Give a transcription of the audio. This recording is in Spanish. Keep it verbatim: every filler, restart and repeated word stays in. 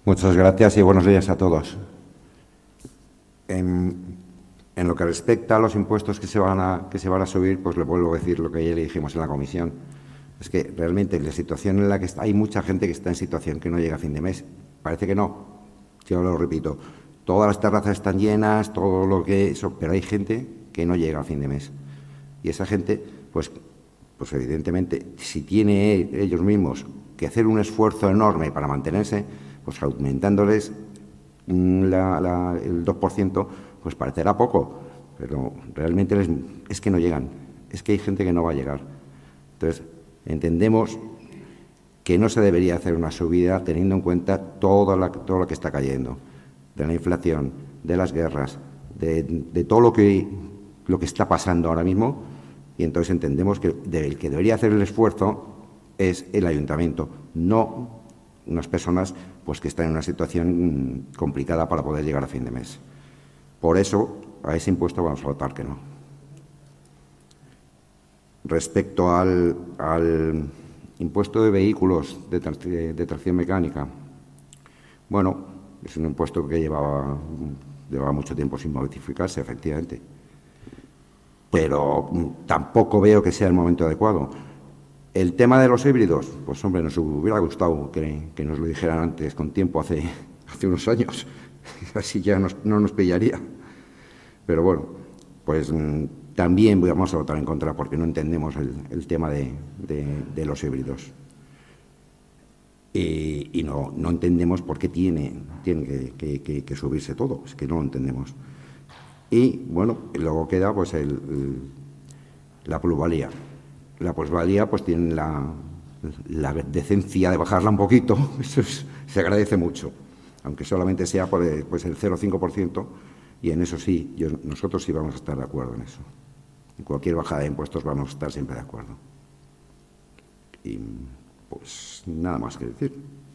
Muchas gracias y buenos días a todos. En, en lo que respecta a los impuestos que se, van a, que se van a subir, pues le vuelvo a decir lo que ayer le dijimos en la comisión. Es que realmente la situación en la que está, hay mucha gente que está en situación que no llega a fin de mes. Parece que no. Yo lo repito. Todas las terrazas están llenas, todo lo que eso, pero hay gente que no llega a fin de mes. Y esa gente, pues, pues evidentemente, si tiene ellos mismos que hacer un esfuerzo enorme para mantenerse, pues aumentándoles la, la, el dos por ciento, pues parecerá poco, pero realmente les, es que no llegan, es que hay gente que no va a llegar. Entonces, entendemos que no se debería hacer una subida teniendo en cuenta todo, la, todo lo que está cayendo, de la inflación, de las guerras, de, de todo lo que, lo que está pasando ahora mismo, y entonces entendemos que de, el que debería hacer el esfuerzo es el ayuntamiento, no unas personas pues, que están en una situación complicada para poder llegar a fin de mes. Por eso, a ese impuesto vamos a votar que no. Respecto al, al impuesto de vehículos de, tra de tracción mecánica, bueno, es un impuesto que llevaba, llevaba mucho tiempo sin modificarse, efectivamente, pero tampoco veo que sea el momento adecuado. El tema de los híbridos, pues hombre, nos hubiera gustado que, que nos lo dijeran antes, con tiempo, hace, hace unos años. Así ya nos, no nos pillaría. Pero bueno, pues mmm, también vamos a votar en contra porque no entendemos el, el tema de, de, de los híbridos. Y, y no, no entendemos por qué tiene, tiene que, que, que, que subirse todo, es que no lo entendemos. Y bueno, luego queda pues el, el, la plusvalía. La plusvalía pues tiene la, la decencia de bajarla un poquito, eso es, se agradece mucho, aunque solamente sea por el, pues el cero coma cinco por ciento, y en eso sí, yo, nosotros sí vamos a estar de acuerdo en eso. En cualquier bajada de impuestos vamos a estar siempre de acuerdo. Y pues nada más que decir.